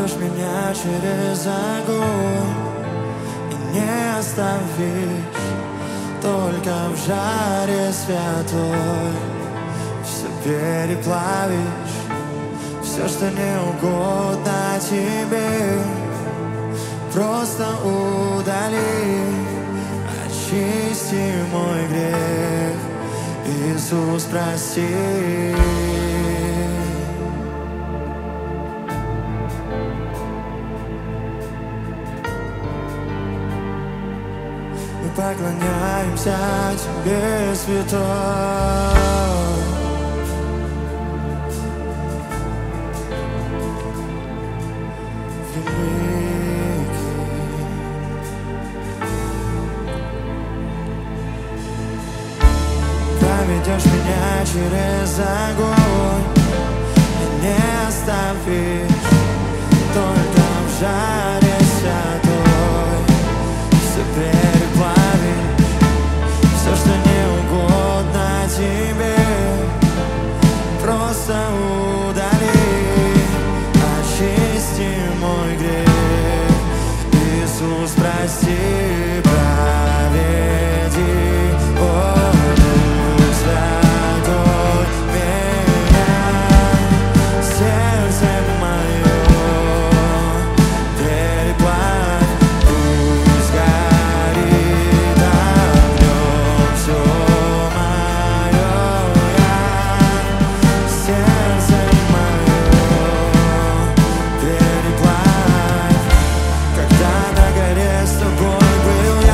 Проведешь меня через огонь и не оставишь, только в жаре святой все переплавишь. Все, что не угодно тебе, просто удали, очисти мой грех, Иисус, прости. Мы поклоняемся Тебе, Святой. Проведешь меня через огонь и не оставишь, только в жаре святой все переплавишь. Все, что не угодно тебе, просто удали, очисти мой грех, Иисус, прости. С тобой был я.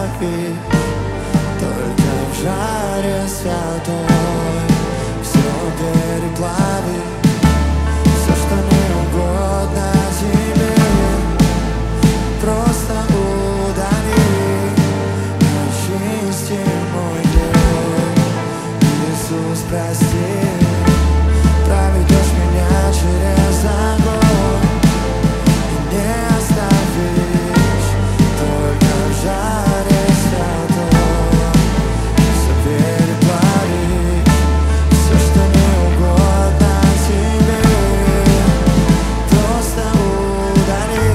оставить, только в жаре святой все переплавить. Все, что не угодно тебе, просто удали, очисти мой грех. Иисус, прости, проведешь меня через огонь и не оставишь, только в жаре святой все переплавить. Все, что не угодно тебе, просто удали,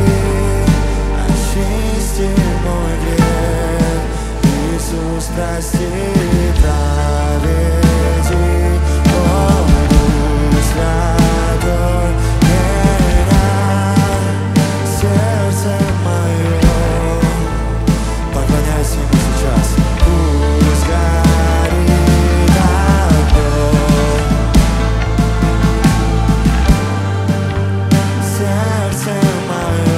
очисти мой грех. Иисус, прости, проведи, о Дух Святой, меня, сердце мое. Поклоняйся Ему сейчас. Пусть горит огонь, сердце мое.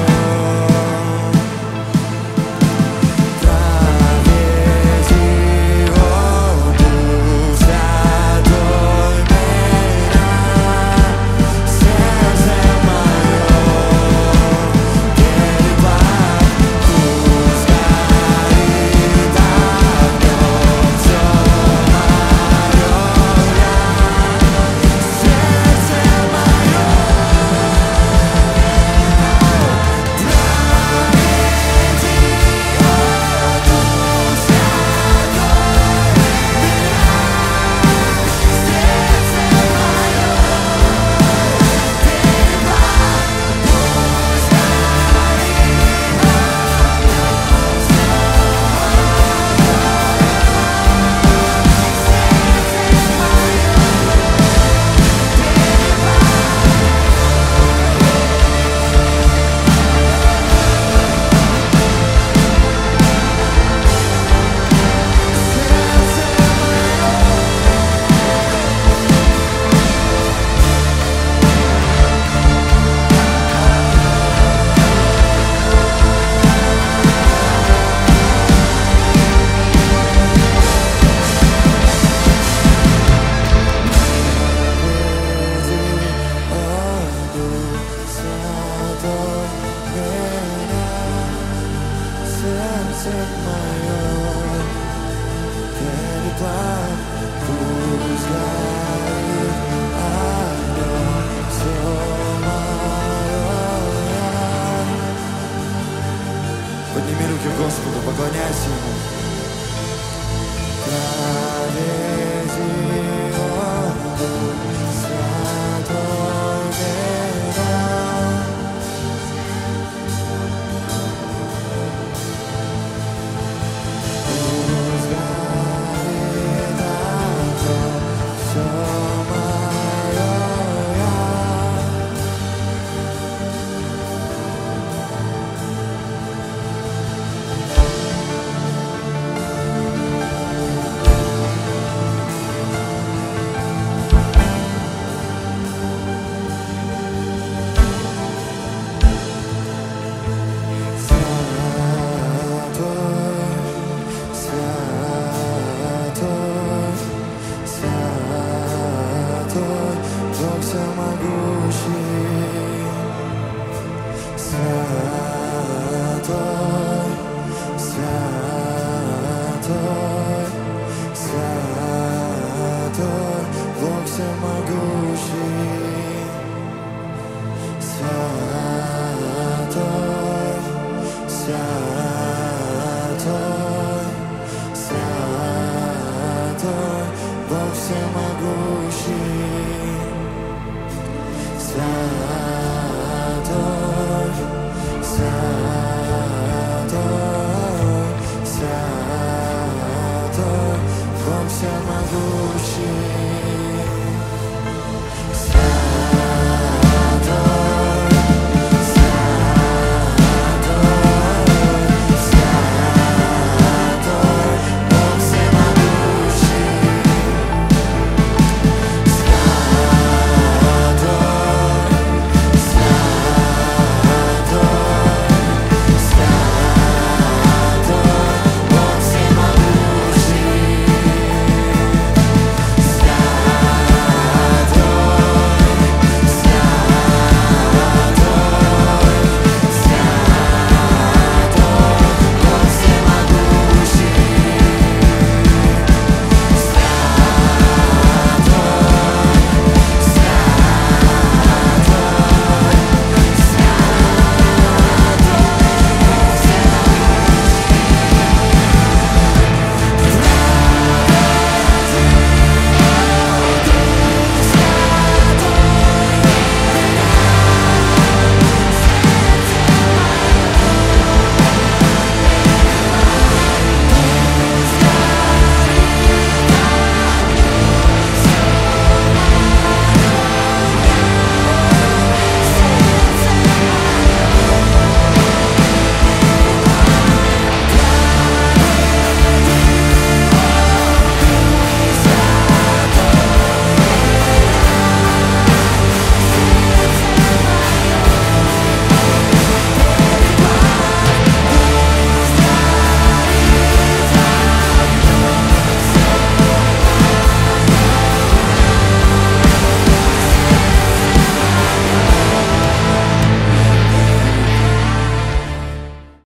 Проведи, о Дух Святой, меня, сердце мое. Переплавь, пусть горит огонь, все мое я, сердце мое. Сердце мое, переплавь, пусть горит огонь, все мое я. Подними руки к Господу, поклоняйся Ему. Проведи, о Дух Святой, меня, пусть горит огонь, все мое я. Бог всемогущий, святой, святой, святой, Бог всемогущий, святой, святой, святой, Бог всемогущий. Святой, святой, святой, Бог всемогущий.